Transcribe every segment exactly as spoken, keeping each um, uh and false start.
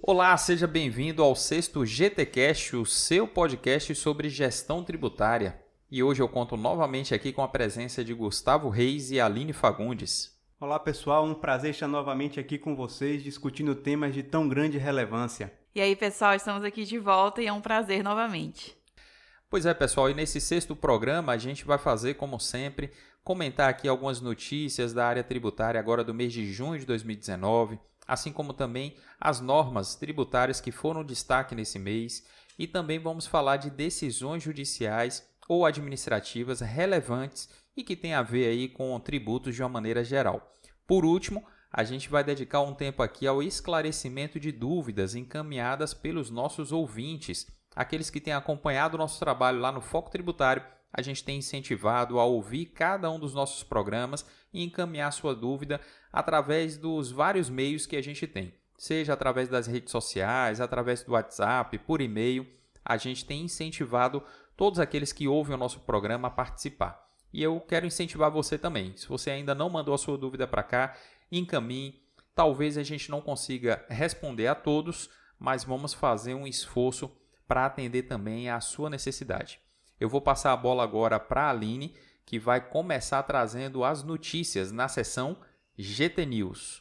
Olá, seja bem-vindo ao sexto GTcast, o seu podcast sobre gestão tributária. E hoje eu conto novamente aqui com a presença de Gustavo Reis e Aline Fagundes. Olá pessoal, um prazer estar novamente aqui com vocês discutindo temas de tão grande relevância. E aí pessoal, estamos aqui de volta e é um prazer novamente. Pois é pessoal, e nesse sexto programa a gente vai fazer, como sempre, comentar aqui algumas notícias da área tributária agora do mês de junho de dois mil e dezenove, assim como também as normas tributárias que foram destaque nesse mês, e também vamos falar de decisões judiciais ou administrativas relevantes e que têm a ver aí com tributos de uma maneira geral. Por último, a gente vai dedicar um tempo aqui ao esclarecimento de dúvidas encaminhadas pelos nossos ouvintes, aqueles que têm acompanhado o nosso trabalho lá no Foco Tributário. A gente tem incentivado a ouvir cada um dos nossos programas e encaminhar sua dúvida através dos vários meios que a gente tem. Seja através das redes sociais, através do WhatsApp, por e-mail. A gente tem incentivado todos aqueles que ouvem o nosso programa a participar. E eu quero incentivar você também. Se você ainda não mandou a sua dúvida para cá, encaminhe. Talvez a gente não consiga responder a todos, mas vamos fazer um esforço para atender também à sua necessidade. Eu vou passar a bola agora para a Aline, que vai começar trazendo as notícias na seção G T News.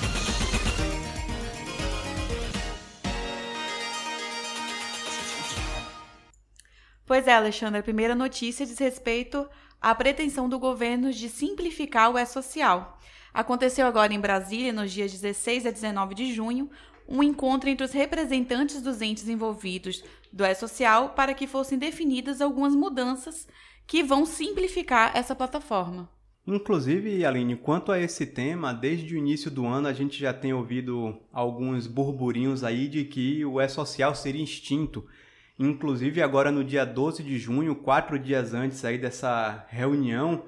Pois é, Alexandre, a primeira notícia diz respeito à pretensão do governo de simplificar o E-Social. Aconteceu agora em Brasília, nos dias dezesseis a dezenove de junho, um encontro entre os representantes dos entes envolvidos do E-Social para que fossem definidas algumas mudanças que vão simplificar essa plataforma. Inclusive, Aline, quanto a esse tema, desde o início do ano a gente já tem ouvido alguns burburinhos aí de que o E-Social seria extinto. Inclusive, agora no dia doze de junho, quatro dias antes aí dessa reunião,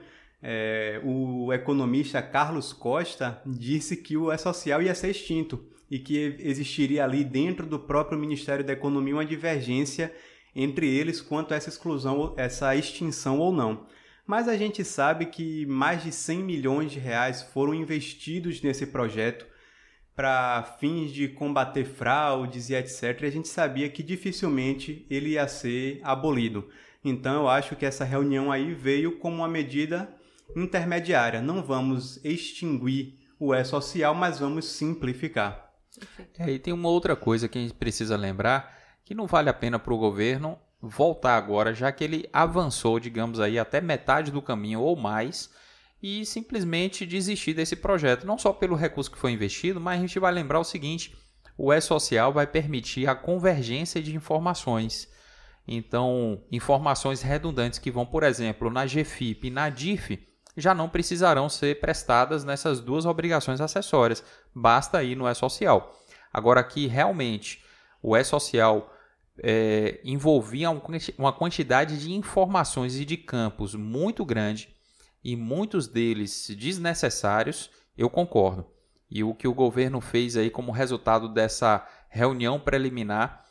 é, o economista Carlos Costa disse que o E-Social ia ser extinto e que existiria ali dentro do próprio Ministério da Economia uma divergência entre eles quanto a essa exclusão, essa extinção ou não. Mas a gente sabe que mais de cem milhões de reais foram investidos nesse projeto para fins de combater fraudes e etcétera. E a gente sabia que dificilmente ele ia ser abolido. Então eu acho que essa reunião aí veio como uma medida intermediária. Não vamos extinguir o E-Social, mas vamos simplificar. É, e tem uma outra coisa que a gente precisa lembrar, que não vale a pena para o governo voltar agora, já que ele avançou, digamos aí, até metade do caminho ou mais, e simplesmente desistir desse projeto. Não só pelo recurso que foi investido, mas a gente vai lembrar o seguinte: o E-Social vai permitir a convergência de informações. Então, informações redundantes que vão, por exemplo, na GFIP e na DIF, já não precisarão ser prestadas nessas duas obrigações acessórias. Basta ir no E-Social. Agora, aqui realmente o E-Social é, envolvia uma quantidade de informações e de campos muito grande e muitos deles desnecessários, eu concordo. E o que o governo fez aí como resultado dessa reunião preliminar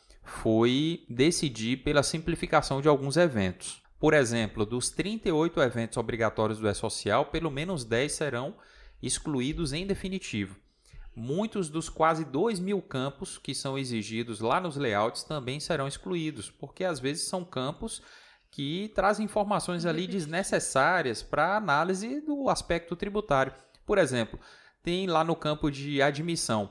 foi decidir pela simplificação de alguns eventos. Por exemplo, dos trinta e oito eventos obrigatórios do E-Social, pelo menos dez serão excluídos em definitivo. Muitos dos quase dois mil campos que são exigidos lá nos layouts também serão excluídos, porque às vezes são campos que trazem informações ali desnecessárias para a análise do aspecto tributário. Por exemplo, tem lá no campo de admissão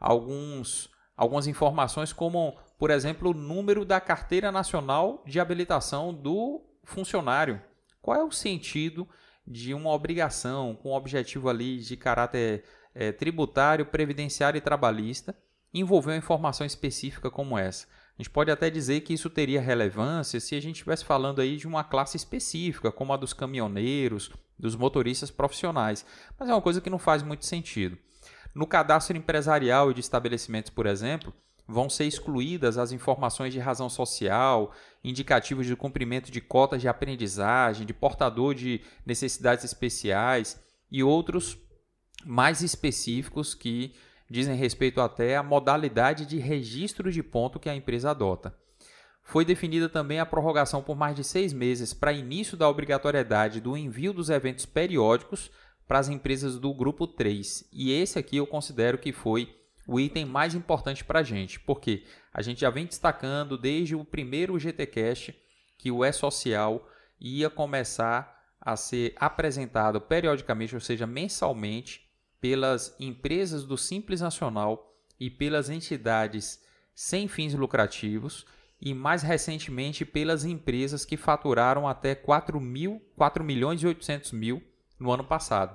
alguns, algumas informações como, por exemplo, o número da carteira nacional de habilitação do funcionário. Qual é o sentido de uma obrigação com objetivo ali de caráter é, tributário, previdenciário e trabalhista envolver uma informação específica como essa? A gente pode até dizer que isso teria relevância se a gente estivesse falando aí de uma classe específica, como a dos caminhoneiros, dos motoristas profissionais, mas é uma coisa que não faz muito sentido. No cadastro empresarial e de estabelecimentos, por exemplo, vão ser excluídas as informações de razão social, indicativos de cumprimento de cotas de aprendizagem, de portador de necessidades especiais e outros mais específicos que dizem respeito até à modalidade de registro de ponto que a empresa adota. Foi definida também a prorrogação por mais de seis meses para início da obrigatoriedade do envio dos eventos periódicos para as empresas do Grupo três. E esse aqui eu considero que foi o item mais importante para a gente, porque a gente já vem destacando desde o primeiro GTcast que o E-Social ia começar a ser apresentado periodicamente, ou seja, mensalmente, pelas empresas do Simples Nacional e pelas entidades sem fins lucrativos e, mais recentemente, pelas empresas que faturaram até quatro milhões e oitocentos mil no ano passado.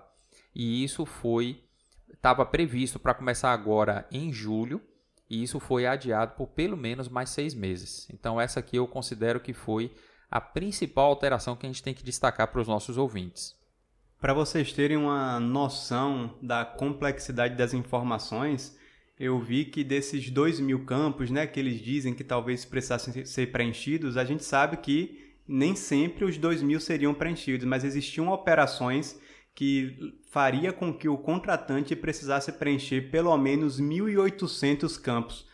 E isso foi estava previsto para começar agora em julho, e isso foi adiado por pelo menos mais seis meses. Então essa aqui eu considero que foi a principal alteração que a gente tem que destacar para os nossos ouvintes. Para vocês terem uma noção da complexidade das informações, eu vi que desses dois mil campos, né, que eles dizem que talvez precisassem ser preenchidos, a gente sabe que nem sempre os dois mil seriam preenchidos, mas existiam operações que faria com que o contratante precisasse preencher pelo menos mil e oitocentos campos.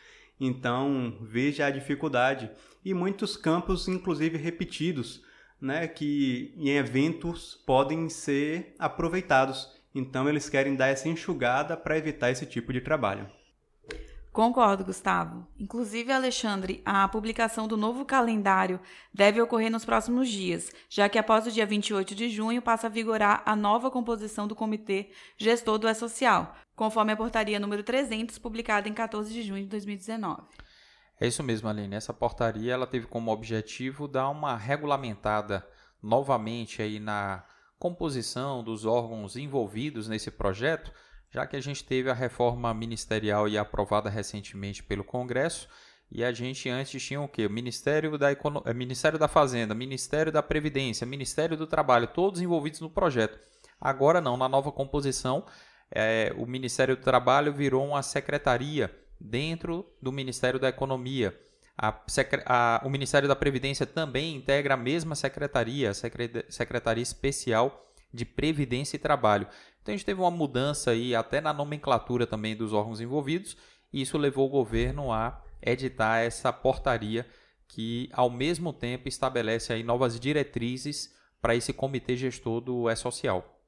Então, veja a dificuldade. E muitos campos, inclusive repetidos, né, que em eventos podem ser aproveitados. Então, eles querem dar essa enxugada para evitar esse tipo de trabalho. Concordo, Gustavo. Inclusive, Alexandre, a publicação do novo calendário deve ocorrer nos próximos dias, já que após o dia vinte e oito de junho passa a vigorar a nova composição do Comitê Gestor do E-Social, conforme a portaria número trezentos, publicada em quatorze de junho de dois mil e dezenove. É isso mesmo, Aline. Essa portaria ela teve como objetivo dar uma regulamentada novamente aí na composição dos órgãos envolvidos nesse projeto, já que a gente teve a reforma ministerial e aprovada recentemente pelo Congresso, e a gente antes tinha o quê? O Ministério da, Econo... Ministério da Fazenda, Ministério da Previdência, Ministério do Trabalho, todos envolvidos no projeto. Agora não, na nova composição, é, o Ministério do Trabalho virou uma secretaria dentro do Ministério da Economia. A, a, o Ministério da Previdência também integra a mesma secretaria, a Secretaria Especial de Previdência e Trabalho. Então a gente teve uma mudança aí até na nomenclatura também dos órgãos envolvidos, e isso levou o governo a editar essa portaria que ao mesmo tempo estabelece aí novas diretrizes para esse comitê gestor do E-Social.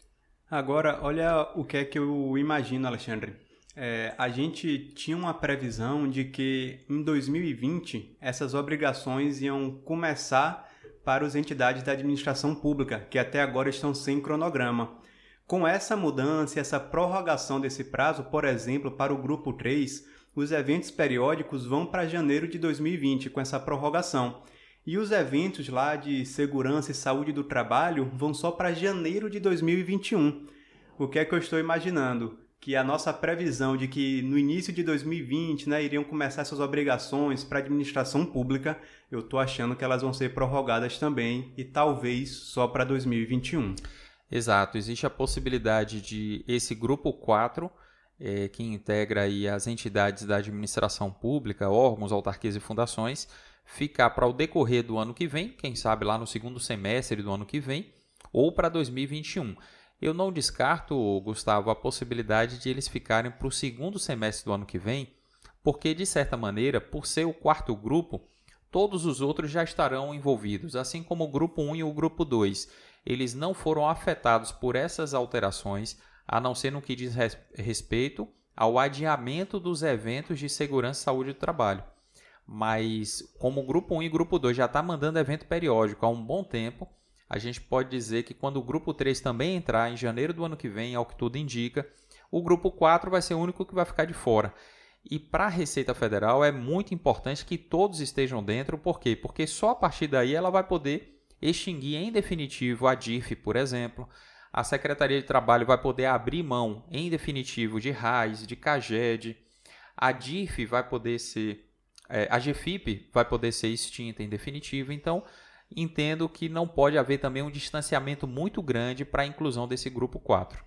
Agora, olha o que é que eu imagino, Alexandre. É, a gente tinha uma previsão de que em dois mil e vinte essas obrigações iam começar para as entidades da administração pública, que até agora estão sem cronograma. Com essa mudança e essa prorrogação desse prazo, por exemplo, para o grupo três, os eventos periódicos vão para janeiro de dois mil e vinte, com essa prorrogação. E os eventos lá de segurança e saúde do trabalho vão só para janeiro de dois mil e vinte e um. O que é que eu estou imaginando? Que a nossa previsão de que no início de dois mil e vinte, né, iriam começar essas obrigações para a administração pública, eu estou achando que elas vão ser prorrogadas também e talvez só para dois mil e vinte e um. Exato, existe a possibilidade de esse grupo quatro, é, que integra aí as entidades da administração pública, órgãos, autarquias e fundações, ficar para o decorrer do ano que vem, quem sabe lá no segundo semestre do ano que vem, ou para dois mil e vinte e um. Eu não descarto, Gustavo, a possibilidade de eles ficarem para o segundo semestre do ano que vem, porque, de certa maneira, por ser o quarto grupo, todos os outros já estarão envolvidos, assim como o grupo um e o grupo dois. Eles não foram afetados por essas alterações, a não ser no que diz respeito ao adiamento dos eventos de segurança e saúde do trabalho. Mas, como o grupo um e o grupo dois já está mandando evento periódico há um bom tempo, a gente pode dizer que quando o grupo três também entrar em janeiro do ano que vem, ao que tudo indica, o grupo quatro vai ser o único que vai ficar de fora. E para a Receita Federal é muito importante que todos estejam dentro. Por quê? Porque só a partir daí ela vai poder extinguir em definitivo a D I F, por exemplo. A Secretaria de Trabalho vai poder abrir mão em definitivo de R A S, de CAGED. A D I F vai poder ser... É, a GFIP vai poder ser extinta em definitivo. Então, entendo que não pode haver também um distanciamento muito grande para a inclusão desse grupo quatro.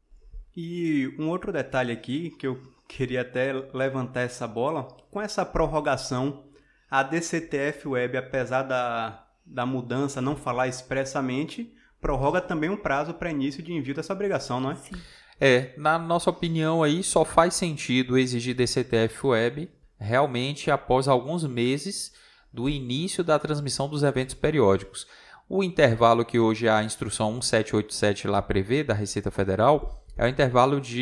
E um outro detalhe aqui, que eu queria até levantar essa bola, com essa prorrogação, a D C T F Web, apesar da, da mudança não falar expressamente, prorroga também um prazo para início de envio dessa obrigação, não é? Sim. É, na nossa opinião aí, só faz sentido exigir D C T F Web realmente após alguns meses do início da transmissão dos eventos periódicos. O intervalo que hoje a instrução mil setecentos e oitenta e sete lá prevê da Receita Federal é o intervalo de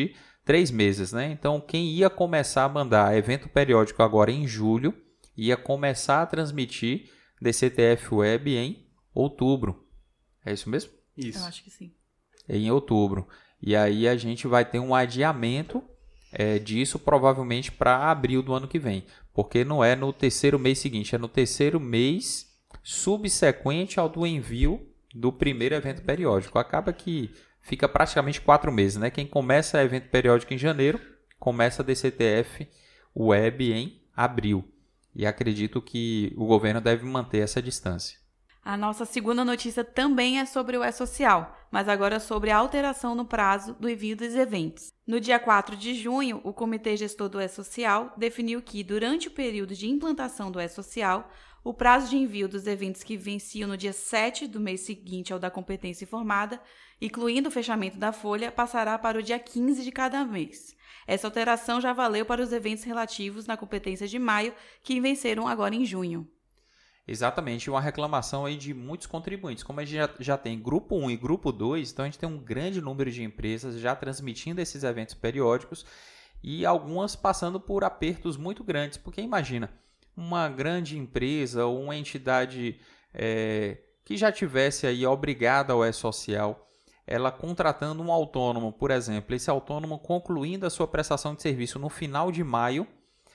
três meses, né? Então, quem ia começar a mandar evento periódico agora em julho, ia começar a transmitir D C T F Web em outubro. É isso mesmo? Isso. Eu acho que sim. Em outubro. E aí a gente vai ter um adiamento é, disso provavelmente para abril do ano que vem. Porque não é no terceiro mês seguinte, é no terceiro mês subsequente ao do envio do primeiro evento periódico. Acaba que fica praticamente quatro meses, né? Quem começa evento periódico em janeiro, começa a D C T F Web em abril. E acredito que o governo deve manter essa distância. A nossa segunda notícia também é sobre o E-Social, mas agora sobre a alteração no prazo do envio dos eventos. No dia quatro de junho, o Comitê Gestor do E-Social definiu que, durante o período de implantação do E-Social, o prazo de envio dos eventos que venciam no dia sete do mês seguinte ao da competência informada, incluindo o fechamento da folha, passará para o dia quinze de cada mês. Essa alteração já valeu para os eventos relativos na competência de maio, que venceram agora em junho. Exatamente, uma reclamação aí de muitos contribuintes. Como a gente já, já tem grupo um e grupo dois, então a gente tem um grande número de empresas já transmitindo esses eventos periódicos e algumas passando por apertos muito grandes. Porque imagina, uma grande empresa ou uma entidade é, que já tivesse aí obrigada ao E-Social, ela contratando um autônomo, por exemplo, esse autônomo concluindo a sua prestação de serviço no final de maio,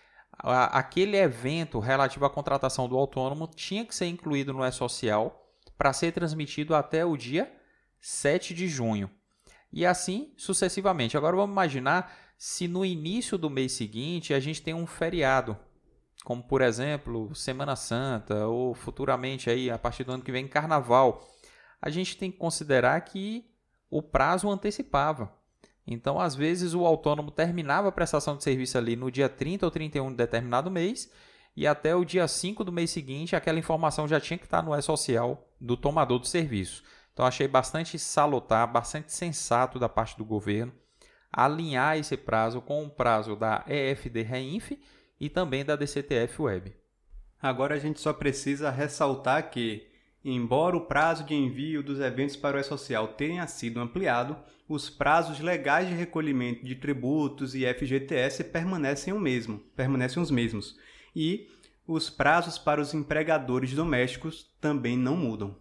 aquele evento relativo à contratação do autônomo tinha que ser incluído no E-Social para ser transmitido até o dia sete de junho. E assim sucessivamente. Agora vamos imaginar se no início do mês seguinte a gente tem um feriado, como por exemplo Semana Santa ou futuramente aí, a partir do ano que vem Carnaval. A gente tem que considerar que o prazo antecipava. Então, às vezes, o autônomo terminava a prestação de serviço ali no dia trinta ou trinta e um de determinado mês e até o dia cinco do mês seguinte aquela informação já tinha que estar no E-Social do tomador do serviço. Então, achei bastante salutar, bastante sensato da parte do governo alinhar esse prazo com o prazo da E F D Reinf e também da D C T F Web. Agora a gente só precisa ressaltar que, embora o prazo de envio dos eventos para o E-Social tenha sido ampliado, os prazos legais de recolhimento de tributos e F G T S permanecem, o mesmo, permanecem os mesmos. E os prazos para os empregadores domésticos também não mudam.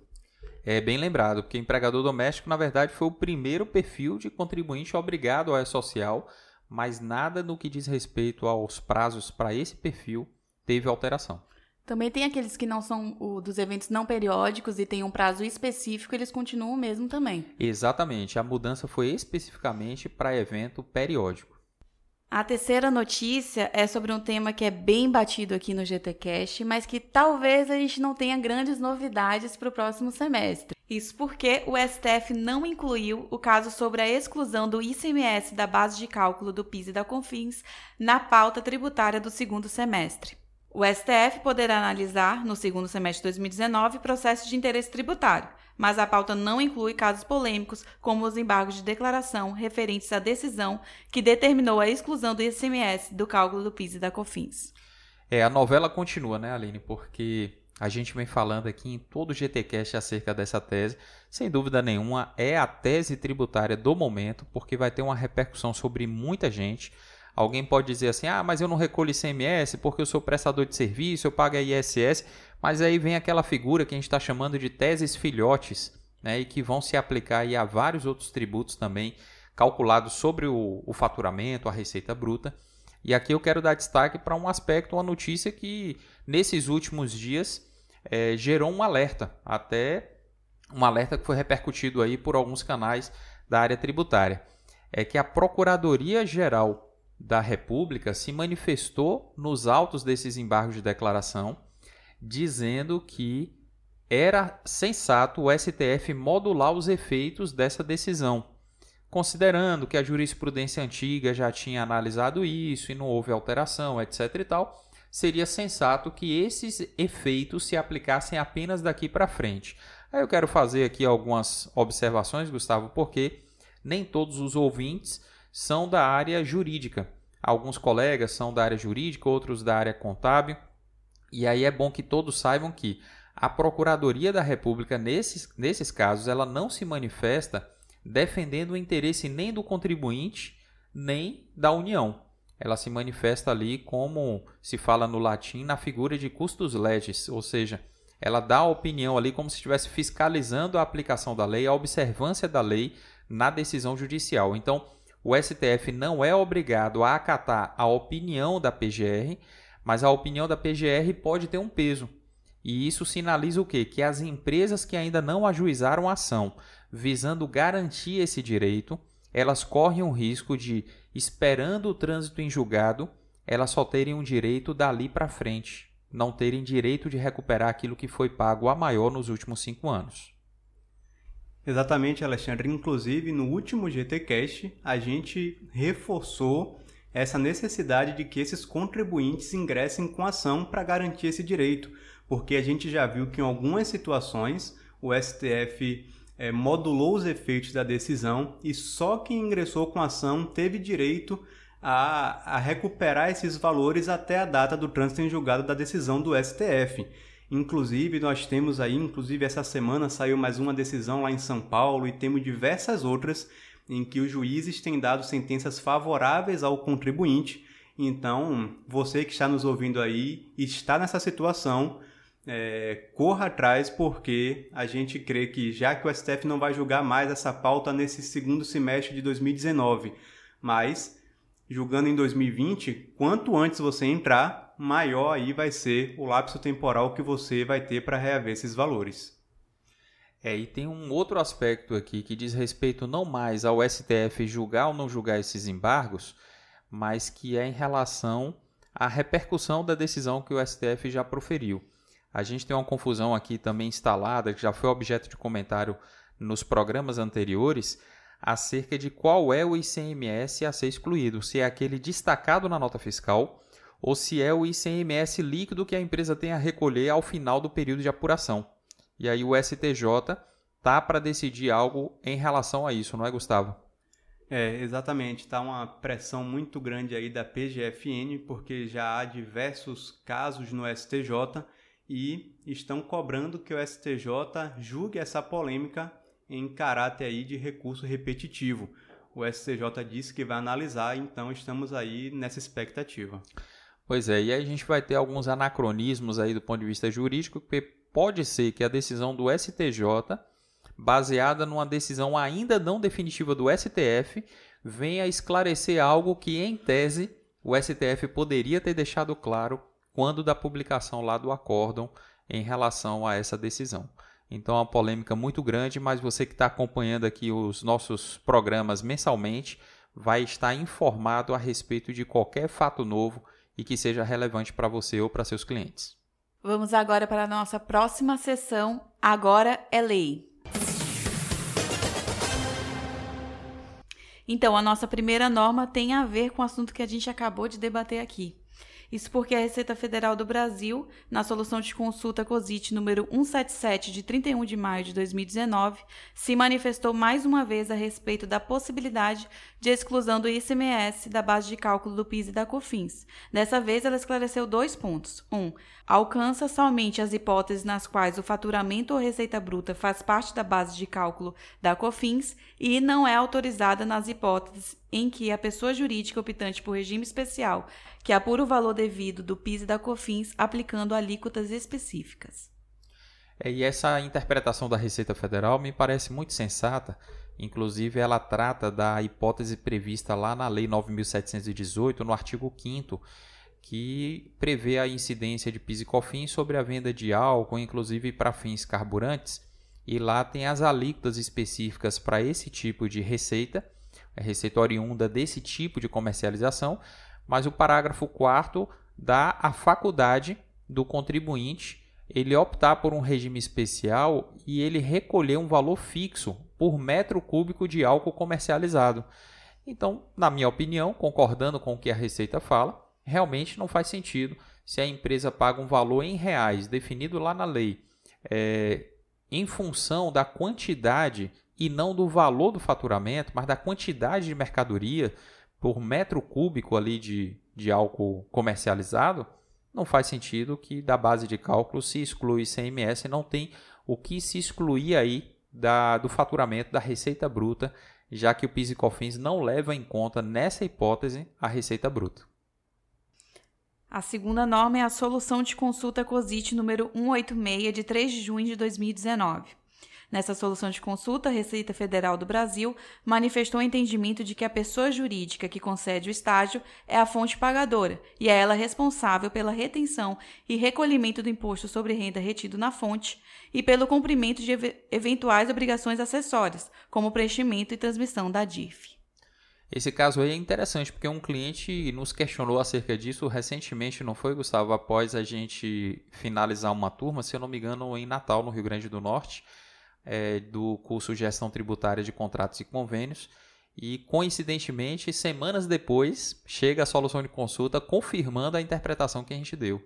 É bem lembrado, porque empregador doméstico, na verdade, foi o primeiro perfil de contribuinte obrigado ao E-Social, mas nada no que diz respeito aos prazos para esse perfil teve alteração. Também tem aqueles que não são o, dos eventos não periódicos e tem um prazo específico, eles continuam o mesmo também. Exatamente, a mudança foi especificamente para evento periódico. A terceira notícia é sobre um tema que é bem batido aqui no GTcast, mas que talvez a gente não tenha grandes novidades para o próximo semestre. Isso porque o S T F não incluiu o caso sobre a exclusão do I C M S da base de cálculo do PIS e da CONFINS na pauta tributária do segundo semestre. O S T F poderá analisar, no segundo semestre de dois mil e dezenove, processos de interesse tributário, mas a pauta não inclui casos polêmicos, como os embargos de declaração referentes à decisão que determinou a exclusão do I C M S do cálculo do PIS e da CONFINS. É, a novela continua, né, Aline? Porque a gente vem falando aqui em todo o GTcast acerca dessa tese. Sem dúvida nenhuma, é a tese tributária do momento, porque vai ter uma repercussão sobre muita gente. Alguém pode dizer assim, ah, mas eu não recolho I C M S porque eu sou prestador de serviço, eu pago a I S S, mas aí vem aquela figura que a gente está chamando de teses filhotes, né, e que vão se aplicar aí a vários outros tributos também, calculados sobre o, o faturamento, a receita bruta. E aqui eu quero dar destaque para um aspecto, uma notícia que nesses últimos dias é, gerou um alerta, até um alerta que foi repercutido aí por alguns canais da área tributária. É que a Procuradoria-Geral da República se manifestou nos autos desses embargos de declaração, dizendo que era sensato o S T F modular os efeitos dessa decisão, considerando que a jurisprudência antiga já tinha analisado isso e não houve alteração, etc e tal, seria sensato que esses efeitos se aplicassem apenas daqui para frente. Aí eu quero fazer aqui algumas observações, Gustavo, porque nem todos os ouvintes são da área jurídica. Alguns colegas são da área jurídica, outros da área contábil. E aí é bom que todos saibam que a Procuradoria da República, nesses, nesses casos, ela não se manifesta defendendo o interesse nem do contribuinte, nem da União. Ela se manifesta ali como se fala no latim, na figura de custos legis, ou seja, ela dá a opinião ali como se estivesse fiscalizando a aplicação da lei, a observância da lei na decisão judicial. Então, o S T F não é obrigado a acatar a opinião da P G R, mas a opinião da P G R pode ter um peso. E isso sinaliza o quê? Que as empresas que ainda não ajuizaram a ação, visando garantir esse direito, elas correm o risco de, esperando o trânsito em julgado, elas só terem um direito dali para frente, não terem direito de recuperar aquilo que foi pago a maior nos últimos cinco anos. Exatamente, Alexandre. Inclusive, no último G T Cast, a gente reforçou essa necessidade de que esses contribuintes ingressem com ação para garantir esse direito, porque a gente já viu que em algumas situações o S T F é, modulou os efeitos da decisão e só quem ingressou com ação teve direito a, a recuperar esses valores até a data do trânsito em julgado da decisão do S T F. Inclusive, nós temos aí, inclusive essa semana saiu mais uma decisão lá em São Paulo e temos diversas outras em que os juízes têm dado sentenças favoráveis ao contribuinte. Então, você que está nos ouvindo aí, está nessa situação, é, corra atrás, porque a gente crê que, já que o S T F não vai julgar mais essa pauta nesse segundo semestre de dois mil e dezenove, mas, julgando em dois mil e vinte, quanto antes você entrar, maior aí vai ser o lapso temporal que você vai ter para reaver esses valores. É, e tem um outro aspecto aqui que diz respeito não mais ao S T F julgar ou não julgar esses embargos, mas que é em relação à repercussão da decisão que o S T F já proferiu. A gente tem uma confusão aqui também instalada, que já foi objeto de comentário nos programas anteriores, acerca de qual é o I C M S a ser excluído, se é aquele destacado na nota fiscal ou se é o I C M S líquido que a empresa tem a recolher ao final do período de apuração. E aí o S T J tá para decidir algo em relação a isso, não é, Gustavo? É, exatamente. Está uma pressão muito grande aí da P G F N, porque já há diversos casos no S T J e estão cobrando que o S T J julgue essa polêmica em caráter aí de recurso repetitivo. O S T J disse que vai analisar, então estamos aí nessa expectativa. Pois é, e aí a gente vai ter alguns anacronismos aí do ponto de vista jurídico, porque pode ser que a decisão do S T J, baseada numa decisão ainda não definitiva do S T F, venha esclarecer algo que, em tese, o S T F poderia ter deixado claro quando da publicação lá do acórdão em relação a essa decisão. Então é uma polêmica muito grande, mas você que está acompanhando aqui os nossos programas mensalmente vai estar informado a respeito de qualquer fato novo e que seja relevante para você ou para seus clientes. Vamos agora para a nossa próxima sessão, Agora é Lei. Então, a nossa primeira norma tem a ver com o assunto que a gente acabou de debater aqui. Isso porque a Receita Federal do Brasil, na solução de consulta COSIT número cento e setenta e sete, de trinta e um de maio de dois mil e dezenove, se manifestou mais uma vez a respeito da possibilidade de exclusão do I C M S da base de cálculo do PIS e da COFINS. Dessa vez, ela esclareceu dois pontos. Um, alcança somente as hipóteses nas quais o faturamento ou receita bruta faz parte da base de cálculo da COFINS e não é autorizada nas hipóteses em que a pessoa jurídica optante por regime especial que apura o valor devido do PIS e da COFINS aplicando alíquotas específicas. É, e essa interpretação da Receita Federal me parece muito sensata. Inclusive, ela trata da hipótese prevista lá na Lei nove mil setecentos e dezoito, no artigo quinto, que prevê a incidência de PIS e COFINS sobre a venda de álcool, inclusive para fins carburantes. E lá tem as alíquotas específicas para esse tipo de receita, a receita oriunda desse tipo de comercialização, mas o parágrafo quarto dá a faculdade do contribuinte ele optar por um regime especial e ele recolher um valor fixo por metro cúbico de álcool comercializado. Então, na minha opinião, concordando com o que a Receita fala, realmente não faz sentido se a empresa paga um valor em reais definido lá na lei, é, em função da quantidade e não do valor do faturamento, mas da quantidade de mercadoria por metro cúbico ali de, de álcool comercializado, não faz sentido que da base de cálculo se exclui I C M S, não tem o que se excluir aí da, do faturamento da receita bruta, já que o PIS e COFINS não leva em conta, nessa hipótese, a receita bruta. A segunda norma é a Solução de Consulta COSIT número cento e oitenta e seis, de três de junho de dois mil e dezenove. Nessa solução de consulta, a Receita Federal do Brasil manifestou o entendimento de que a pessoa jurídica que concede o estágio é a fonte pagadora e é ela responsável pela retenção e recolhimento do imposto sobre renda retido na fonte e pelo cumprimento de ev- eventuais obrigações acessórias, como preenchimento e transmissão da D I F. Esse caso aí é interessante porque um cliente nos questionou acerca disso recentemente, não foi, Gustavo? Após a gente finalizar uma turma, se eu não me engano, em Natal, no Rio Grande do Norte, É, do curso Gestão Tributária de Contratos e Convênios, e coincidentemente, semanas depois, chega a solução de consulta confirmando a interpretação que a gente deu.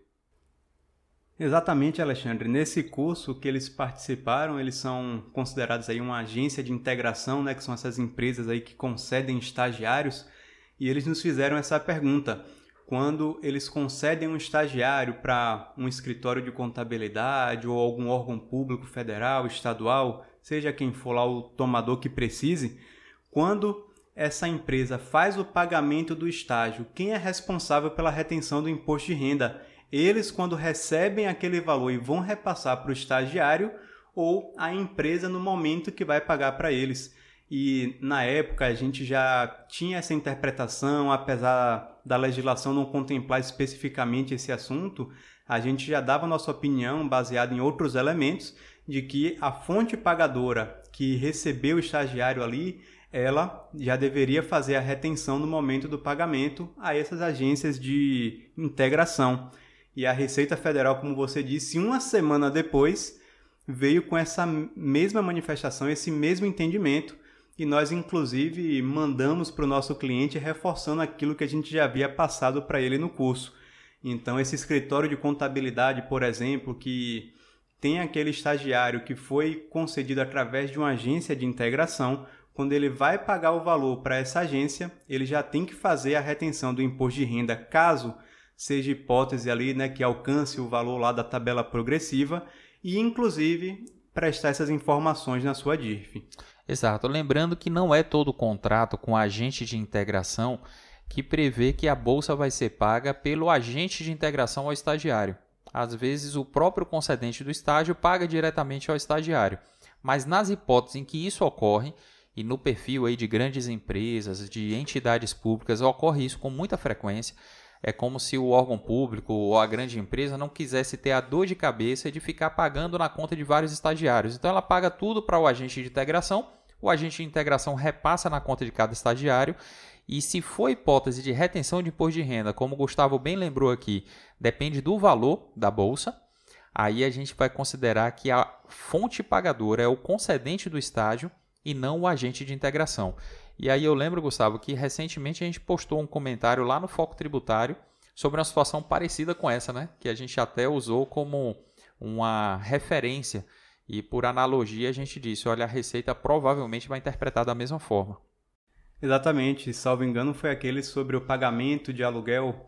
Exatamente, Alexandre. Nesse curso que eles participaram, eles são considerados aí uma agência de integração, né, que são essas empresas aí que concedem estagiários, e eles nos fizeram essa pergunta: quando eles concedem um estagiário para um escritório de contabilidade ou algum órgão público federal, estadual, seja quem for lá o tomador que precise, quando essa empresa faz o pagamento do estágio, quem é responsável pela retenção do imposto de renda? Eles, quando recebem aquele valor e vão repassar para o estagiário, ou a empresa no momento que vai pagar para eles? E na época a gente já tinha essa interpretação, apesar da legislação não contemplar especificamente esse assunto, a gente já dava nossa opinião baseada em outros elementos de que a fonte pagadora que recebeu o estagiário ali, ela já deveria fazer a retenção no momento do pagamento a essas agências de integração. E a Receita Federal, como você disse, uma semana depois veio com essa mesma manifestação, esse mesmo entendimento, e nós, inclusive, mandamos para o nosso cliente reforçando aquilo que a gente já havia passado para ele no curso. Então, esse escritório de contabilidade, por exemplo, que tem aquele estagiário que foi concedido através de uma agência de integração, quando ele vai pagar o valor para essa agência, ele já tem que fazer a retenção do imposto de renda, caso seja hipótese ali, né, que alcance o valor lá da tabela progressiva, e, inclusive, prestar essas informações na sua D I F. Exato. Lembrando que não é todo contrato com agente de integração que prevê que a bolsa vai ser paga pelo agente de integração ao estagiário. Às vezes, o próprio concedente do estágio paga diretamente ao estagiário. Mas nas hipóteses em que isso ocorre, e no perfil aí de grandes empresas, de entidades públicas, ocorre isso com muita frequência. É como se o órgão público ou a grande empresa não quisesse ter a dor de cabeça de ficar pagando na conta de vários estagiários. Então ela paga tudo para o agente de integração, o agente de integração repassa na conta de cada estagiário, e se for hipótese de retenção de imposto de renda, como o Gustavo bem lembrou aqui, depende do valor da bolsa, aí a gente vai considerar que a fonte pagadora é o concedente do estágio e não o agente de integração. E aí eu lembro, Gustavo, que recentemente a gente postou um comentário lá no Foco Tributário sobre uma situação parecida com essa, né? Que a gente até usou como uma referência e por analogia a gente disse, olha, a Receita provavelmente vai interpretar da mesma forma. Exatamente, salvo engano foi aquele sobre o pagamento de aluguel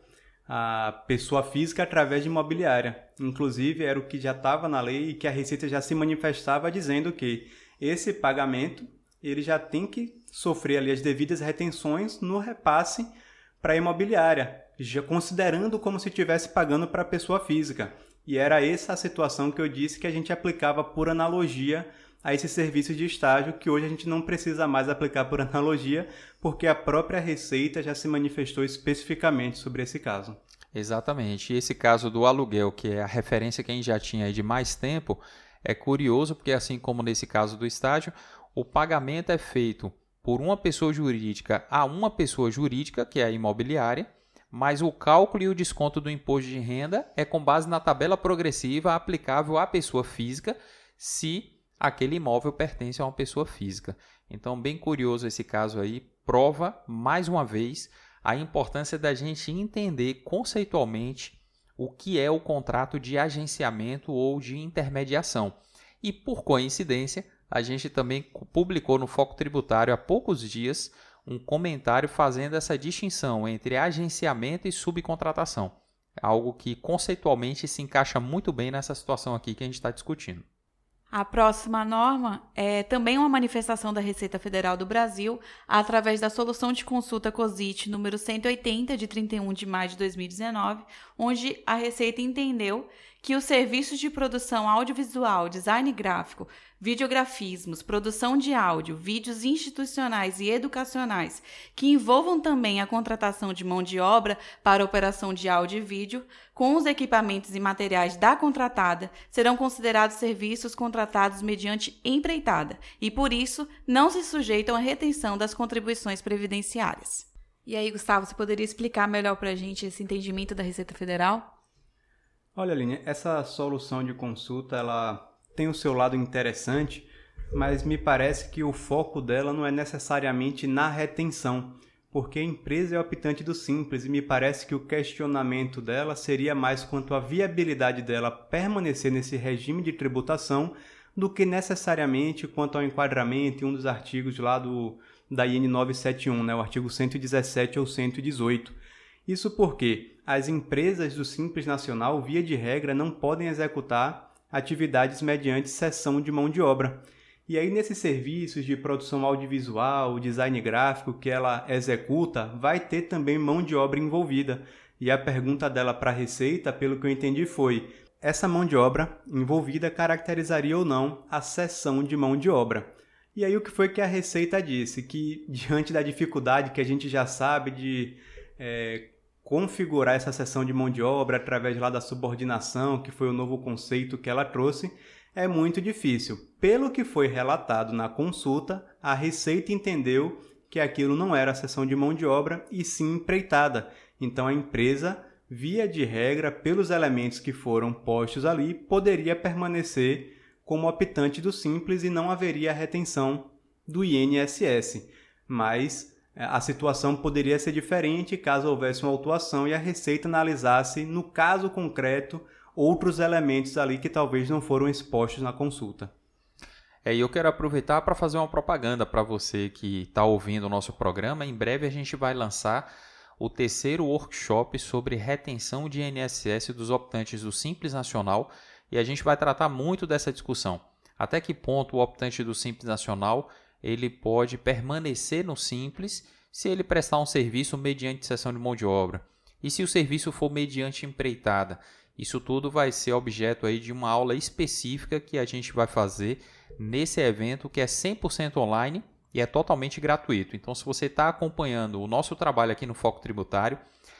à pessoa física através de imobiliária. Inclusive era o que já estava na lei e que a Receita já se manifestava dizendo que esse pagamento ele já tem que sofrer ali as devidas retenções no repasse para a imobiliária, já considerando como se estivesse pagando para a pessoa física. E era essa a situação que eu disse que a gente aplicava por analogia a esse serviço de estágio, que hoje a gente não precisa mais aplicar por analogia, porque a própria Receita já se manifestou especificamente sobre esse caso. Exatamente. E esse caso do aluguel, que é a referência que a gente já tinha aí de mais tempo, é curioso porque, assim como nesse caso do estágio, o pagamento é feito por uma pessoa jurídica a uma pessoa jurídica, que é a imobiliária, mas o cálculo e o desconto do imposto de renda é com base na tabela progressiva aplicável à pessoa física, se aquele imóvel pertence a uma pessoa física. Então, bem curioso esse caso aí, prova, mais uma vez, a importância da gente entender conceitualmente o que é o contrato de agenciamento ou de intermediação. E, por coincidência, a gente também publicou no Foco Tributário há poucos dias um comentário fazendo essa distinção entre agenciamento e subcontratação. Algo que conceitualmente se encaixa muito bem nessa situação aqui que a gente está discutindo. A próxima norma é também uma manifestação da Receita Federal do Brasil através da Solução de Consulta COSIT número cento e oitenta, de trinta e um de maio de dois mil e dezenove, onde a Receita entendeu que os serviços de produção audiovisual, design gráfico, videografismos, produção de áudio, vídeos institucionais e educacionais que envolvam também a contratação de mão de obra para operação de áudio e vídeo, com os equipamentos e materiais da contratada, serão considerados serviços contratados mediante empreitada e, por isso, não se sujeitam à retenção das contribuições previdenciárias. E aí, Gustavo, você poderia explicar melhor para a gente esse entendimento da Receita Federal? Olha, Aline, essa solução de consulta, ela tem o seu lado interessante, mas me parece que o foco dela não é necessariamente na retenção, porque a empresa é optante do Simples e me parece que o questionamento dela seria mais quanto à viabilidade dela permanecer nesse regime de tributação do que necessariamente quanto ao enquadramento em um dos artigos lá do, da I N novecentos e setenta e um, né, o artigo cento e dezessete ou cento e dezoito. Isso porque as empresas do Simples Nacional, via de regra, não podem executar atividades mediante cessão de mão de obra. E aí, nesses serviços de produção audiovisual, design gráfico que ela executa, vai ter também mão de obra envolvida. E a pergunta dela para a Receita, pelo que eu entendi, foi: essa mão de obra envolvida caracterizaria ou não a cessão de mão de obra? E aí, o que foi que a Receita disse? Que, diante da dificuldade que a gente já sabe de é, configurar essa cessão de mão de obra através lá da subordinação, que foi o novo conceito que ela trouxe, é muito difícil. Pelo que foi relatado na consulta, a Receita entendeu que aquilo não era cessão de mão de obra e sim empreitada. Então a empresa, via de regra, pelos elementos que foram postos ali, poderia permanecer como optante do Simples e não haveria retenção do I N S S. Mas a situação poderia ser diferente caso houvesse uma autuação e a Receita analisasse, no caso concreto, outros elementos ali que talvez não foram expostos na consulta. É, e eu quero aproveitar para fazer uma propaganda para você que está ouvindo o nosso programa. Em breve a gente vai lançar o terceiro workshop sobre retenção de I N S S dos optantes do Simples Nacional e a gente vai tratar muito dessa discussão. Até que ponto o optante do Simples Nacional ele pode permanecer no Simples se ele prestar um serviço mediante cessão de mão de obra. E se o serviço for mediante empreitada? Isso tudo vai ser objeto aí de uma aula específica que a gente vai fazer nesse evento que é cem por cento online e é totalmente gratuito. Então, se você está acompanhando o nosso trabalho aqui no Foco Tributário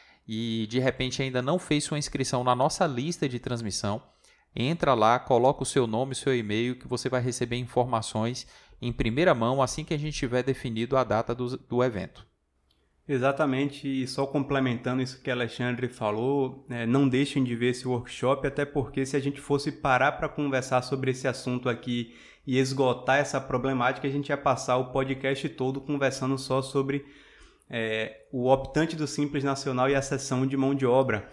e de repente ainda não fez sua inscrição na nossa lista de transmissão, entra lá, coloca o seu nome e seu e-mail que você vai receber informações em primeira mão assim que a gente tiver definido a data do, do evento. Exatamente, e só complementando isso que Alexandre falou, é, não deixem de ver esse workshop, até porque se a gente fosse parar para conversar sobre esse assunto aqui e esgotar essa problemática, a gente ia passar o podcast todo conversando só sobre é, o optante do Simples Nacional e a cessão de mão de obra.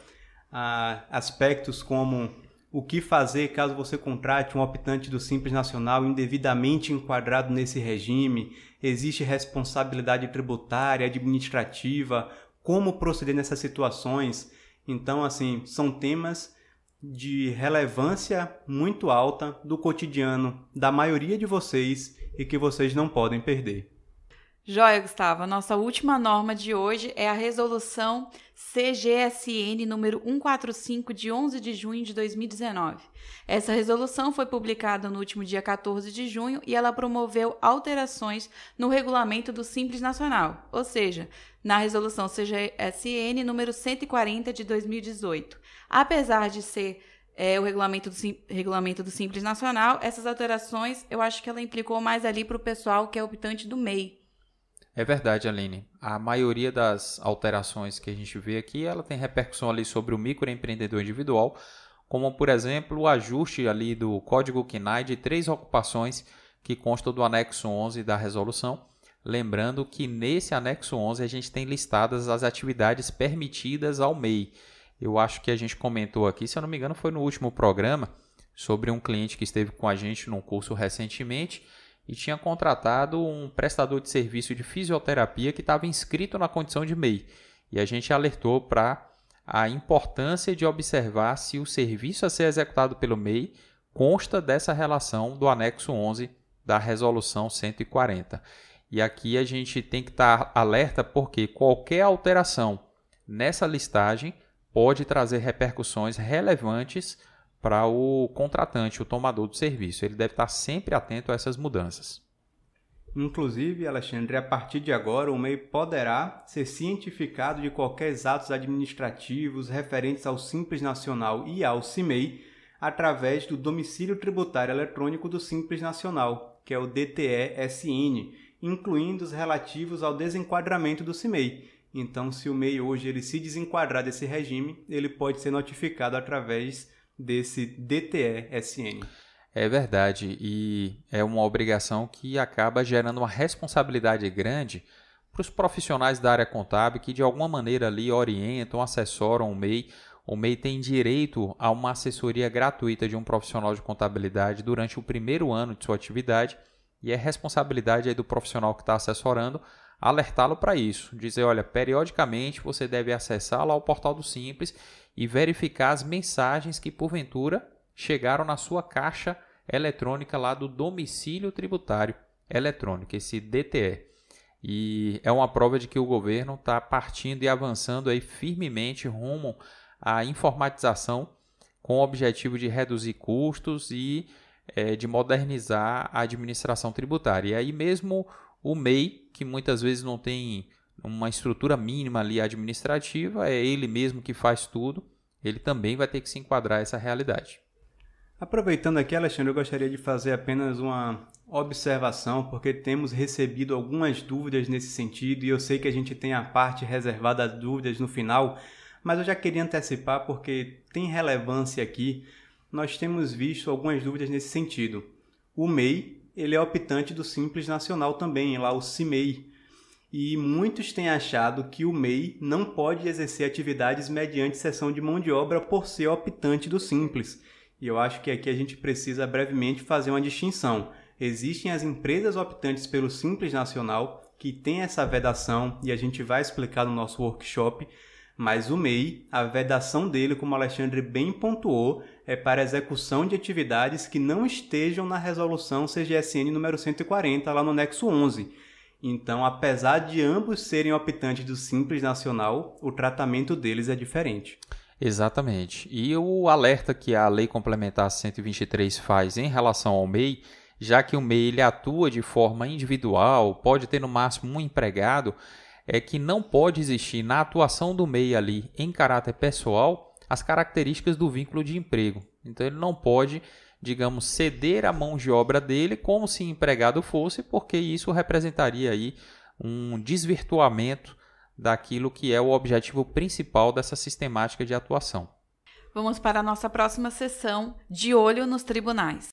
Ah, aspectos como o que fazer caso você contrate um optante do Simples Nacional indevidamente enquadrado nesse regime, existe responsabilidade tributária, administrativa, como proceder nessas situações. Então, assim, são temas de relevância muito alta do cotidiano da maioria de vocês e que vocês não podem perder. Joia, Gustavo. A nossa última norma de hoje é a Resolução C G S N número cento e quarenta e cinco, de onze de junho de dois mil e dezenove. Essa resolução foi publicada no último dia quatorze de junho e ela promoveu alterações no regulamento do Simples Nacional, ou seja, na Resolução C G S N número cento e quarenta de dois mil e dezoito. Apesar de ser é, o regulamento do, regulamento do Simples Nacional, essas alterações eu acho que ela implicou mais ali para o pessoal que é optante do M E I. É verdade, Aline. A maioria das alterações que a gente vê aqui, ela tem repercussão ali sobre o microempreendedor individual, como, por exemplo, o ajuste ali do Código C N A I de três ocupações que constam do anexo onze da resolução. Lembrando que nesse anexo onze a gente tem listadas as atividades permitidas ao M E I. Eu acho que a gente comentou aqui, se eu não me engano, foi no último programa, sobre um cliente que esteve com a gente num curso recentemente e tinha contratado um prestador de serviço de fisioterapia que estava inscrito na condição de M E I. E a gente alertou para a importância de observar se o serviço a ser executado pelo M E I consta dessa relação do anexo onze da resolução cento e quarenta. E aqui a gente tem que estar alerta porque qualquer alteração nessa listagem pode trazer repercussões relevantes para o contratante, o tomador do serviço. Ele deve estar sempre atento a essas mudanças. Inclusive, Alexandre, a partir de agora, o M E I poderá ser cientificado de qualquer atos administrativos referentes ao Simples Nacional e ao C I M E I através do domicílio tributário eletrônico do Simples Nacional, que é o D T E S N, incluindo os relativos ao desenquadramento do C I M E I. Então, se o M E I hoje ele se desenquadrar desse regime, ele pode ser notificado através desse D T E S N. É verdade, e é uma obrigação que acaba gerando uma responsabilidade grande para os profissionais da área contábil que de alguma maneira ali orientam, assessoram o M E I. O M E I tem direito a uma assessoria gratuita de um profissional de contabilidade durante o primeiro ano de sua atividade e é responsabilidade aí do profissional que está assessorando alertá-lo para isso. Dizer, olha, periodicamente você deve acessar lá o portal do Simples e verificar as mensagens que porventura chegaram na sua caixa eletrônica lá do domicílio tributário eletrônico, esse D T E. E é uma prova de que o governo está partindo e avançando aí firmemente rumo à informatização com o objetivo de reduzir custos e é, de modernizar a administração tributária. E aí mesmo o M E I, que muitas vezes não tem uma estrutura mínima ali administrativa, é ele mesmo que faz tudo, ele também vai ter que se enquadrar a essa realidade. Aproveitando aqui, Alexandre, eu gostaria de fazer apenas uma observação, porque temos recebido algumas dúvidas nesse sentido e eu sei que a gente tem a parte reservada às dúvidas no final, mas eu já queria antecipar porque tem relevância aqui. Nós temos visto algumas dúvidas nesse sentido. O M E I ele é optante do Simples Nacional também, lá o C I M E I, e muitos têm achado que o M E I não pode exercer atividades mediante cessão de mão de obra por ser optante do Simples. E eu acho que aqui a gente precisa brevemente fazer uma distinção. Existem as empresas optantes pelo Simples Nacional, que tem essa vedação, e a gente vai explicar no nosso workshop, mas o M E I, a vedação dele, como o Alexandre bem pontuou, é para execução de atividades que não estejam na resolução C G S N número cento e quarenta, lá no anexo onze. Então, apesar de ambos serem optantes do Simples Nacional, o tratamento deles é diferente. Exatamente. E o alerta que a Lei Complementar cento e vinte e três faz em relação ao M E I, já que o M E I ele atua de forma individual, pode ter no máximo um empregado, é que não pode existir na atuação do M E I ali em caráter pessoal as características do vínculo de emprego. Então ele não pode, digamos, ceder a mão de obra dele como se empregado fosse, porque isso representaria aí um desvirtuamento daquilo que é o objetivo principal dessa sistemática de atuação. Vamos para a nossa próxima sessão, de olho nos tribunais.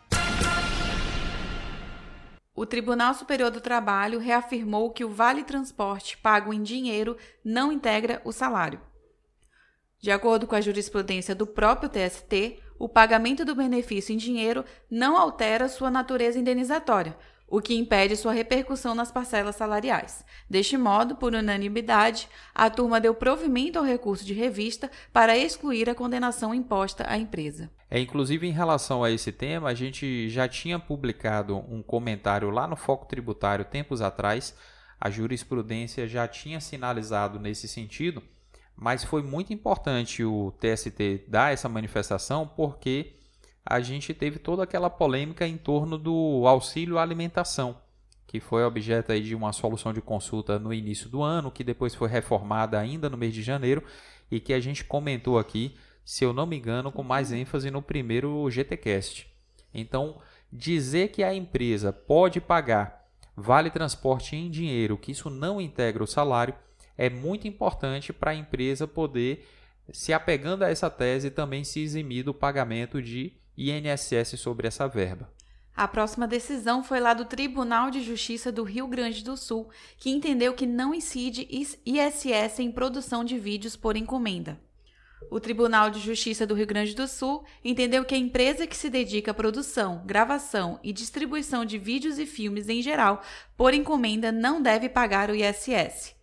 O Tribunal Superior do Trabalho reafirmou que o vale-transporte pago em dinheiro não integra o salário. De acordo com a jurisprudência do próprio T S T, o pagamento do benefício em dinheiro não altera sua natureza indenizatória, o que impede sua repercussão nas parcelas salariais. Deste modo, por unanimidade, a turma deu provimento ao recurso de revista para excluir a condenação imposta à empresa. É, inclusive, em relação a esse tema, a gente já tinha publicado um comentário lá no Foco Tributário tempos atrás. A jurisprudência já tinha sinalizado nesse sentido, mas foi muito importante o T S T dar essa manifestação porque a gente teve toda aquela polêmica em torno do auxílio alimentação, que foi objeto aí de uma solução de consulta no início do ano, que depois foi reformada ainda no mês de janeiro e que a gente comentou aqui, se eu não me engano, com mais ênfase no primeiro G T Cast. Então, dizer que a empresa pode pagar vale transporte em dinheiro, que isso não integra o salário, é muito importante para a empresa poder, se apegando a essa tese, também se eximir do pagamento de I N S S sobre essa verba. A próxima decisão foi lá do Tribunal de Justiça do Rio Grande do Sul, que entendeu que não incide I S S em produção de vídeos por encomenda. O Tribunal de Justiça do Rio Grande do Sul entendeu que a empresa que se dedica à produção, gravação e distribuição de vídeos e filmes em geral por encomenda não deve pagar o I S S.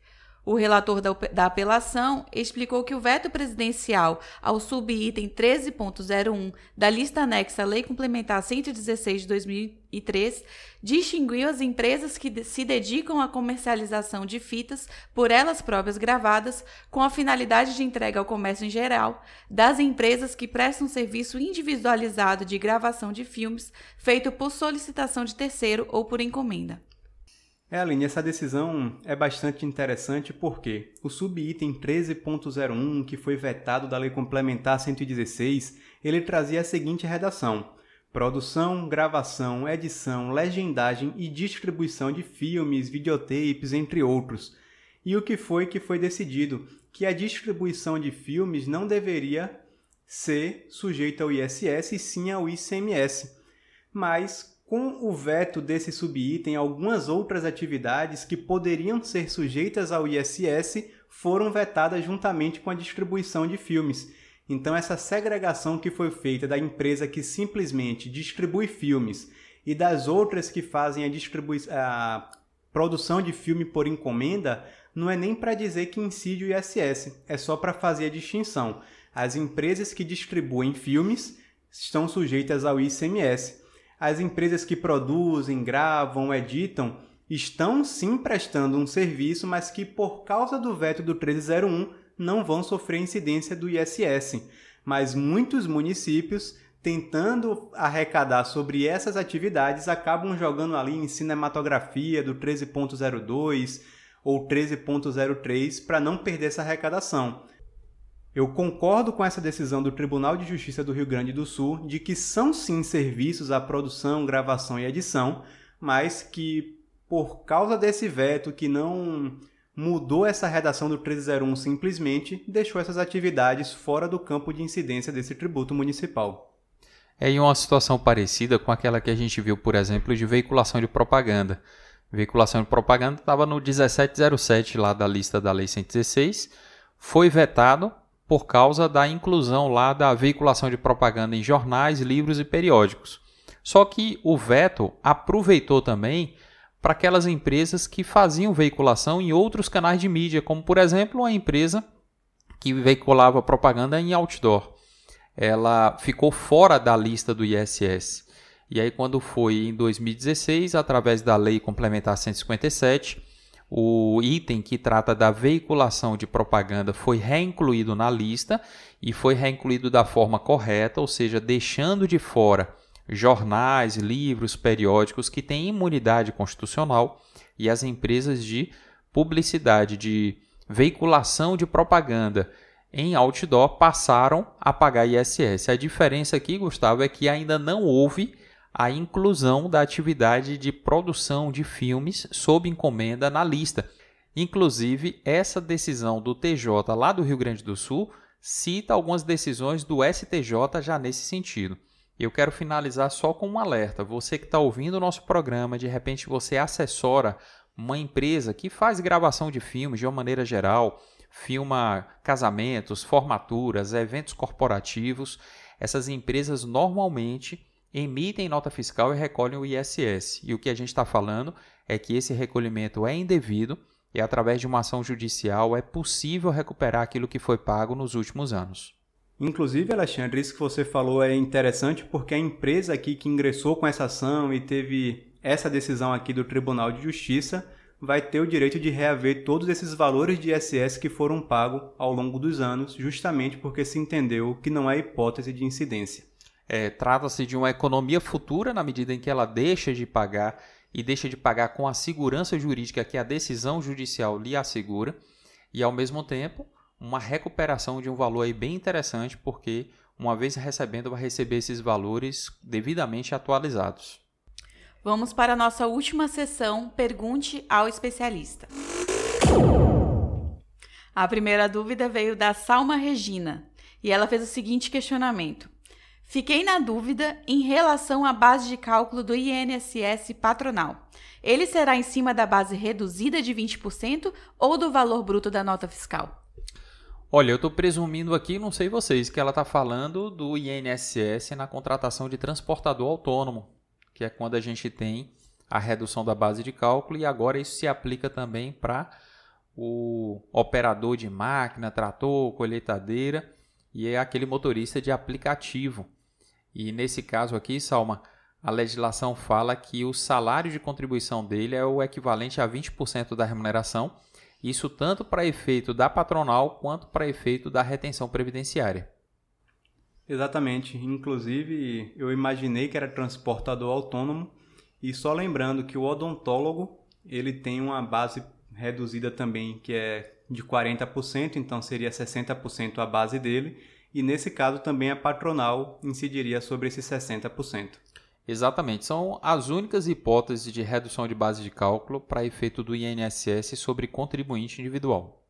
O relator da, da apelação explicou que o veto presidencial ao subitem treze ponto zero um da lista anexa à Lei Complementar cento e dezesseis de dois mil e três distinguiu as empresas que se dedicam à comercialização de fitas por elas próprias gravadas com a finalidade de entrega ao comércio em geral das empresas que prestam serviço individualizado de gravação de filmes feito por solicitação de terceiro ou por encomenda. É, Aline, essa decisão é bastante interessante porque o subitem treze ponto zero um, que foi vetado da Lei Complementar cento e dezesseis, ele trazia a seguinte redação: produção, gravação, edição, legendagem e distribuição de filmes, videotapes, entre outros. E o que foi que foi decidido? Que a distribuição de filmes não deveria ser sujeita ao I S S e sim ao I C M S. Mas com o veto desse subitem, algumas outras atividades que poderiam ser sujeitas ao I S S foram vetadas juntamente com a distribuição de filmes. Então, essa segregação que foi feita da empresa que simplesmente distribui filmes e das outras que fazem a, distribui- a produção de filme por encomenda, não é nem para dizer que incide o I S S, é só para fazer a distinção. As empresas que distribuem filmes estão sujeitas ao I C M S. As empresas que produzem, gravam, editam, estão sim prestando um serviço, mas que por causa do veto do treze zero um não vão sofrer incidência do I S S. Mas muitos municípios, tentando arrecadar sobre essas atividades, acabam jogando ali em cinematografia do treze ponto zero dois ou treze ponto zero três para não perder essa arrecadação. Eu concordo com essa decisão do Tribunal de Justiça do Rio Grande do Sul de que são sim serviços à produção, gravação e edição, mas que por causa desse veto que não mudou essa redação do treze zero um simplesmente, deixou essas atividades fora do campo de incidência desse tributo municipal. É em uma situação parecida com aquela que a gente viu, por exemplo, de veiculação de propaganda. Veiculação de propaganda estava no dezessete zero sete lá da lista da Lei cento e dezesseis, foi vetado por causa da inclusão lá da veiculação de propaganda em jornais, livros e periódicos. Só que o veto aproveitou também para aquelas empresas que faziam veiculação em outros canais de mídia, como por exemplo a empresa que veiculava propaganda em outdoor. Ela ficou fora da lista do I S S. E aí quando foi em dois mil e dezesseis, através da Lei Complementar cento e cinquenta e sete, o item que trata da veiculação de propaganda foi reincluído na lista e foi reincluído da forma correta, ou seja, deixando de fora jornais, livros, periódicos que têm imunidade constitucional e as empresas de publicidade, de veiculação de propaganda em outdoor passaram a pagar I S S. A diferença aqui, Gustavo, é que ainda não houve a inclusão da atividade de produção de filmes sob encomenda na lista. Inclusive, essa decisão do T J lá do Rio Grande do Sul cita algumas decisões do S T J já nesse sentido. Eu quero finalizar só com um alerta. Você que está ouvindo o nosso programa, de repente você assessora uma empresa que faz gravação de filmes de uma maneira geral, filma casamentos, formaturas, eventos corporativos. Essas empresas normalmente emitem nota fiscal e recolhem o I S S. E o que a gente está falando é que esse recolhimento é indevido e, através de uma ação judicial, é possível recuperar aquilo que foi pago nos últimos anos. Inclusive, Alexandre, isso que você falou é interessante porque a empresa aqui que ingressou com essa ação e teve essa decisão aqui do Tribunal de Justiça vai ter o direito de reaver todos esses valores de I S S que foram pagos ao longo dos anos, justamente porque se entendeu que não há hipótese de incidência. É, trata-se de uma economia futura na medida em que ela deixa de pagar e deixa de pagar com a segurança jurídica que a decisão judicial lhe assegura e, ao mesmo tempo, uma recuperação de um valor aí bem interessante porque, uma vez recebendo, vai receber esses valores devidamente atualizados. Vamos para a nossa última sessão, Pergunte ao Especialista. A primeira dúvida veio da Salma Regina e ela fez o seguinte questionamento. Fiquei na dúvida em relação à base de cálculo do I N S S patronal. Ele será em cima da base reduzida de vinte por cento ou do valor bruto da nota fiscal? Olha, eu estou presumindo aqui, não sei vocês, que ela está falando do I N S S na contratação de transportador autônomo, que é quando a gente tem a redução da base de cálculo e agora isso se aplica também para o operador de máquina, trator, colheitadeira e é aquele motorista de aplicativo. E nesse caso aqui, Salma, a legislação fala que o salário de contribuição dele é o equivalente a vinte por cento da remuneração, isso tanto para efeito da patronal quanto para efeito da retenção previdenciária. Exatamente. Inclusive, eu imaginei que era transportador autônomo e só lembrando que o odontólogo ele tem uma base reduzida também, que é de quarenta por cento, então seria sessenta por cento a base dele, e nesse caso também a patronal incidiria sobre esses sessenta por cento. Exatamente, são as únicas hipóteses de redução de base de cálculo para efeito do I N S S sobre contribuinte individual.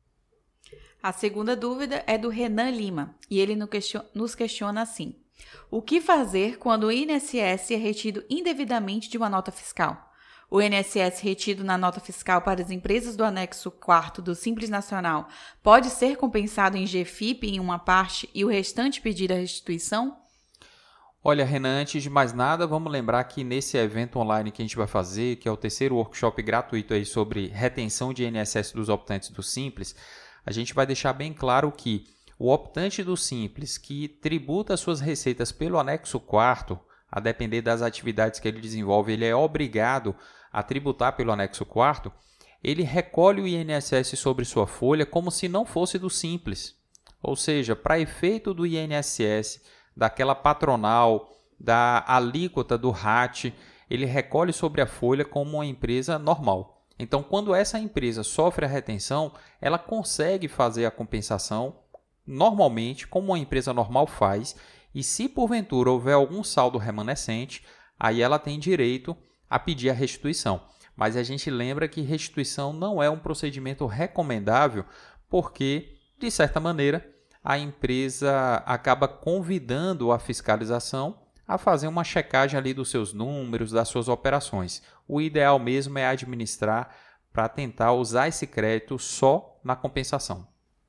A segunda dúvida é do Renan Lima, e ele nos questiona assim: o que fazer quando o I N S S é retido indevidamente de uma nota fiscal? O I N S S retido na nota fiscal para as empresas do anexo quarto do Simples Nacional pode ser compensado em G F I P em uma parte e o restante pedir a restituição? Olha, Renan, antes de mais nada, vamos lembrar que nesse evento online que a gente vai fazer, que é o terceiro workshop gratuito aí sobre retenção de I N S S dos optantes do Simples, a gente vai deixar bem claro que o optante do Simples que tributa suas receitas pelo anexo quarto, a depender das atividades que ele desenvolve, ele é obrigado a tributar pelo anexo quarto, ele recolhe o I N S S sobre sua folha como se não fosse do Simples. Ou seja, para efeito do I N S S, daquela patronal, da alíquota do R A T, ele recolhe sobre a folha como uma empresa normal. Então, quando essa empresa sofre a retenção, ela consegue fazer a compensação normalmente, como uma empresa normal faz, e se porventura houver algum saldo remanescente, aí ela tem direito a pedir a restituição. Mas a gente lembra que restituição não é um procedimento recomendável, porque, de certa maneira, a empresa acaba convidando a fiscalização a fazer uma checagem ali dos seus números, das suas operações. O ideal mesmo é administrar para tentar usar esse crédito só na compensação.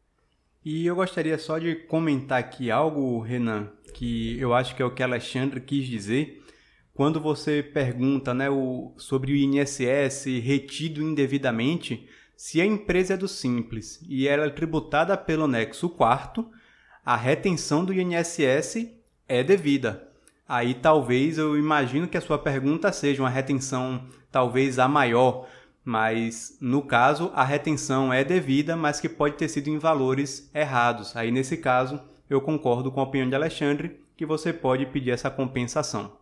E eu gostaria só de comentar aqui algo, Renan, que eu acho que é o que Alexandre quis dizer. Quando você pergunta, né, o, sobre o I N S S retido indevidamente, se a empresa é do Simples e ela é tributada pelo anexo quarto, a retenção do I N S S é devida. Aí talvez eu imagino que a sua pergunta seja uma retenção talvez a maior, mas no caso a retenção é devida, mas que pode ter sido em valores errados. Aí nesse caso eu concordo com a opinião de Alexandre que você pode pedir essa compensação.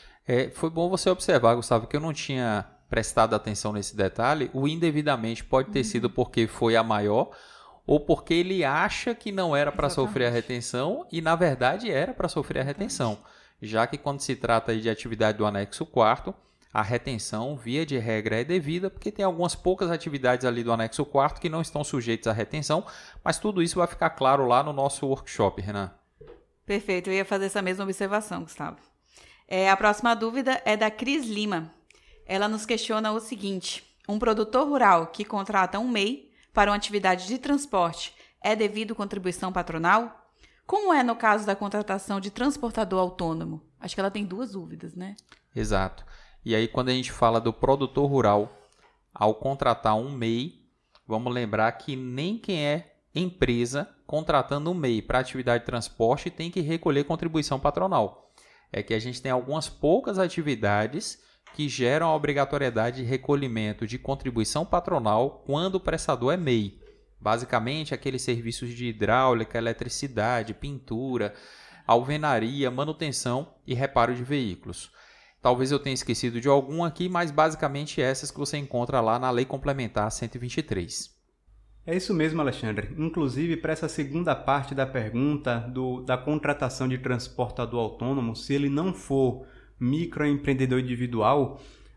É, foi bom você observar, Gustavo, que eu não tinha prestado atenção nesse detalhe. O indevidamente pode ter sido porque foi a maior ou porque ele acha que não era para sofrer a retenção e na verdade era para sofrer a retenção. Já que quando se trata aí de atividade do anexo quarto, a retenção, via de regra, é devida, porque tem algumas poucas atividades ali do anexo quarto que não estão sujeitas à retenção, mas tudo isso vai ficar claro lá no nosso workshop, Renan. Perfeito, eu ia fazer essa mesma observação, Gustavo. É, a próxima dúvida é da Cris Lima. Ela nos questiona o seguinte: um produtor rural que contrata um M E I para uma atividade de transporte é devido contribuição patronal? Como é no caso da contratação de transportador autônomo? Acho que ela tem duas dúvidas, né? Exato. E aí, quando a gente fala do produtor rural, ao contratar um M E I, vamos lembrar que nem quem é empresa contratando um M E I para atividade de transporte tem que recolher contribuição patronal. É que a gente tem algumas poucas atividades que geram a obrigatoriedade de recolhimento de contribuição patronal quando o prestador é M E I. Basicamente, aqueles serviços de hidráulica, eletricidade, pintura, alvenaria, manutenção e reparo de veículos. Talvez eu tenha esquecido de algum aqui, mas basicamente essas que você encontra lá na Lei Complementar cento e vinte e três. É isso mesmo, Alexandre. Inclusive, para essa segunda parte da pergunta do, da contratação de transportador autônomo, se ele não for microempreendedor individual,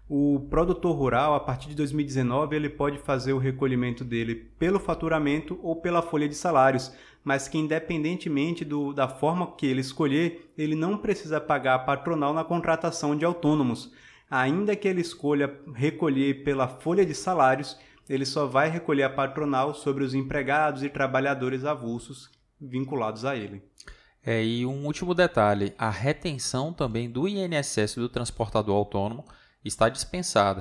o produtor rural, a partir de dois mil e dezenove, ele pode fazer o recolhimento dele pelo faturamento ou pela folha de salários, mas que independentemente do, da forma que ele escolher, ele não precisa pagar a patronal na contratação de autônomos. Ainda que ele escolha recolher pela folha de salários, ele só vai recolher a patronal sobre os empregados e trabalhadores avulsos vinculados a ele. É, e um último detalhe, a retenção também do I N S S do transportador autônomo está dispensada.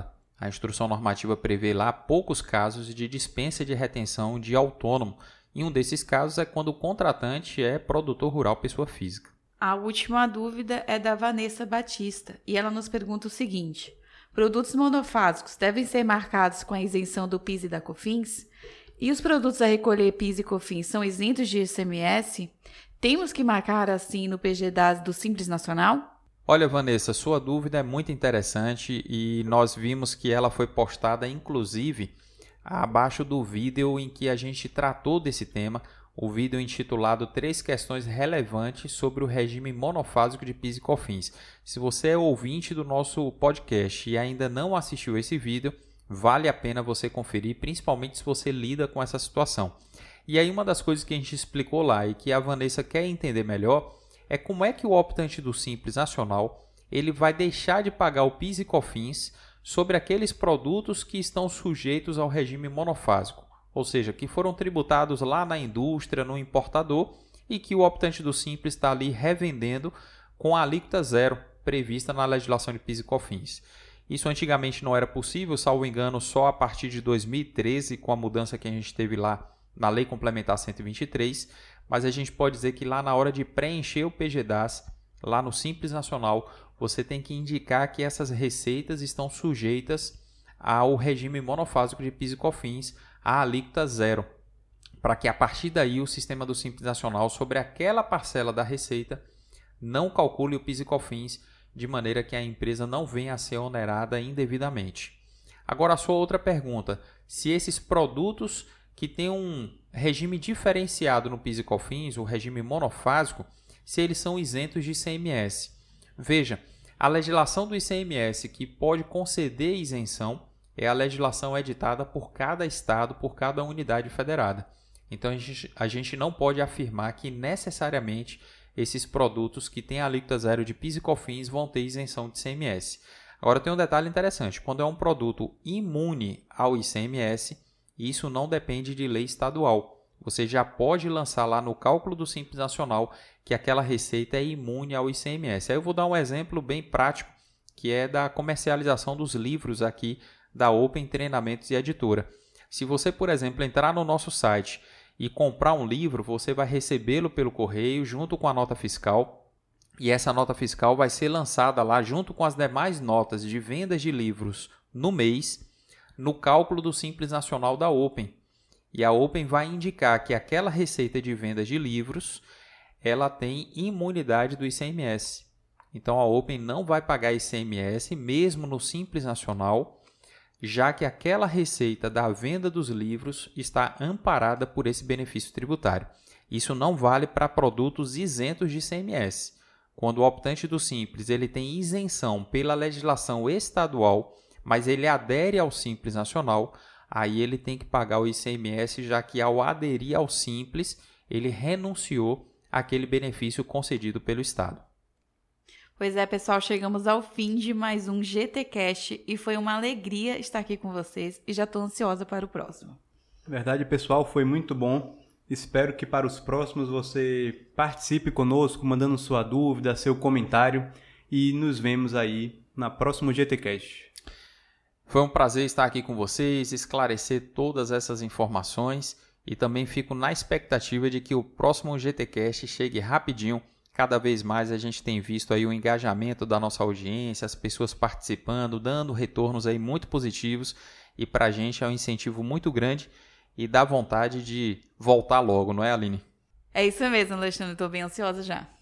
A instrução normativa prevê lá poucos casos de dispensa de retenção de autônomo. E um desses casos é quando o contratante é produtor rural pessoa física. A última dúvida é da Vanessa Batista e ela nos pergunta o seguinte: produtos monofásicos devem ser marcados com a isenção do P I S e da COFINS? E os produtos a recolher P I S e COFINS são isentos de I C M S? Temos que marcar assim no P G D A S do Simples Nacional? Olha, Vanessa, sua dúvida é muito interessante e nós vimos que ela foi postada, inclusive, abaixo do vídeo em que a gente tratou desse tema, o vídeo intitulado Três Questões Relevantes sobre o Regime Monofásico de P I S e COFINS. Se você é ouvinte do nosso podcast e ainda não assistiu esse vídeo, vale a pena você conferir, principalmente se você lida com essa situação. E aí uma das coisas que a gente explicou lá e que a Vanessa quer entender melhor é como é que o optante do Simples Nacional ele vai deixar de pagar o P I S e COFINS sobre aqueles produtos que estão sujeitos ao regime monofásico, ou seja, que foram tributados lá na indústria, no importador, e que o optante do Simples está ali revendendo com a alíquota zero prevista na legislação de P I S e COFINS. Isso antigamente não era possível, salvo engano, só a partir de dois mil e treze, com a mudança que a gente teve lá na Lei Complementar cento e vinte e três, mas a gente pode dizer que lá na hora de preencher o P G D A S, lá no Simples Nacional, você tem que indicar que essas receitas estão sujeitas ao regime monofásico de P I S e COFINS, a alíquota zero, para que a partir daí o sistema do Simples Nacional, sobre aquela parcela da receita, não calcule o P I S e COFINS, de maneira que a empresa não venha a ser onerada indevidamente. Agora a sua outra pergunta, se esses produtos que têm um regime diferenciado no P I S e COFINS, o regime monofásico, se eles são isentos de I C M S. Veja, a legislação do I C M S que pode conceder isenção é a legislação editada por cada estado, por cada unidade federada. Então a gente, a gente não pode afirmar que necessariamente esses produtos que têm alíquota zero de P I S e COFINS vão ter isenção de I C M S. Agora tem um detalhe interessante, quando é um produto imune ao I C M S, isso não depende de lei estadual. Você já pode lançar lá no cálculo do Simples Nacional que aquela receita é imune ao I C M S. Aí eu vou dar um exemplo bem prático, que é da comercialização dos livros aqui da Open Treinamentos e Editora. Se você, por exemplo, entrar no nosso site e comprar um livro, você vai recebê-lo pelo correio junto com a nota fiscal, e essa nota fiscal vai ser lançada lá junto com as demais notas de vendas de livros no mês, no cálculo do Simples Nacional da Open. E a Open vai indicar que aquela receita de venda de livros ela tem imunidade do I C M S. Então a Open não vai pagar I C M S mesmo no Simples Nacional, já que aquela receita da venda dos livros está amparada por esse benefício tributário. Isso não vale para produtos isentos de I C M S. Quando o optante do Simples ele tem isenção pela legislação estadual, mas ele adere ao Simples Nacional, aí ele tem que pagar o I C M S, já que ao aderir ao Simples, ele renunciou àquele benefício concedido pelo Estado. Pois é, pessoal, chegamos ao fim de mais um GTcast e foi uma alegria estar aqui com vocês e já estou ansiosa para o próximo. Verdade, pessoal, foi muito bom. Espero que para os próximos você participe conosco, mandando sua dúvida, seu comentário e nos vemos aí na próxima GTcast. Foi um prazer estar aqui com vocês, esclarecer todas essas informações e também fico na expectativa de que o próximo GTcast chegue rapidinho. Cada vez mais a gente tem visto aí o engajamento da nossa audiência, as pessoas participando, dando retornos aí muito positivos e para a gente é um incentivo muito grande e dá vontade de voltar logo, não é, Aline? É isso mesmo, Alexandre, estou bem ansiosa já.